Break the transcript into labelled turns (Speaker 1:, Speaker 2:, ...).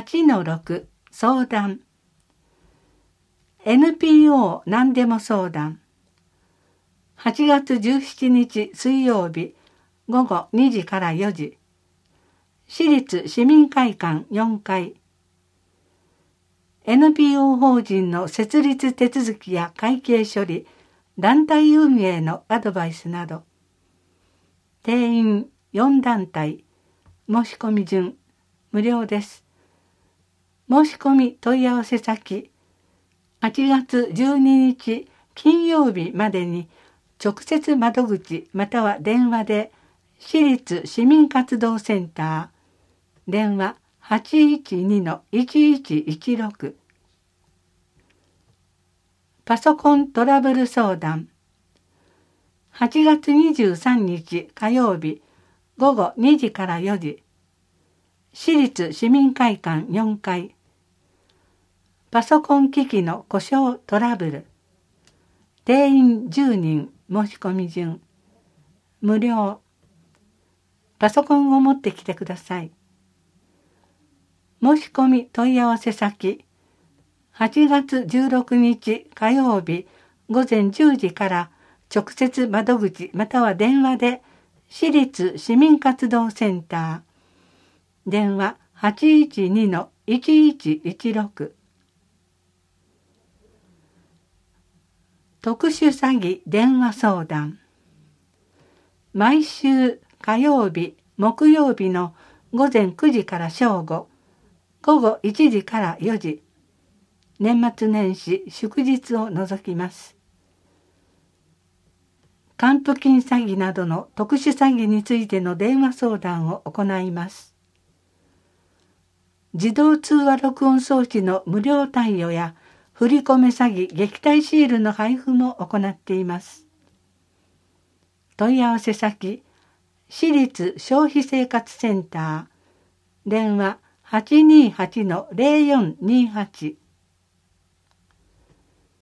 Speaker 1: 8-6相談。 NPO 何でも相談。8月17日水曜日午後2時から4時。市立市民会館4階。NPO 法人の設立手続きや会計処理、団体運営のアドバイスなど。定員4団体。申し込み順無料です。申し込み問い合わせ先、8月12日金曜日までに直接窓口または電話で市立市民活動センター、電話 812-1116。 パソコントラブル相談。8月23日火曜日午後2時から4時。市立市民会館4階。パソコン機器の故障トラブル。定員10人申し込み順。無料。パソコンを持ってきてください。申し込み問い合わせ先。8月16日火曜日午前10時から直接窓口または電話で市立市民活動センター、電話 812-1116。 特殊詐欺電話相談。毎週火曜日木曜日の午前9時から正午、午後1時から4時、年末年始祝日を除きます。還付金詐欺などの特殊詐欺についての電話相談を行います。自動通話録音装置の無料貸与や振り込め詐欺撃退シールの配布も行っています。問い合わせ先、市立消費生活センター、電話 828-0428。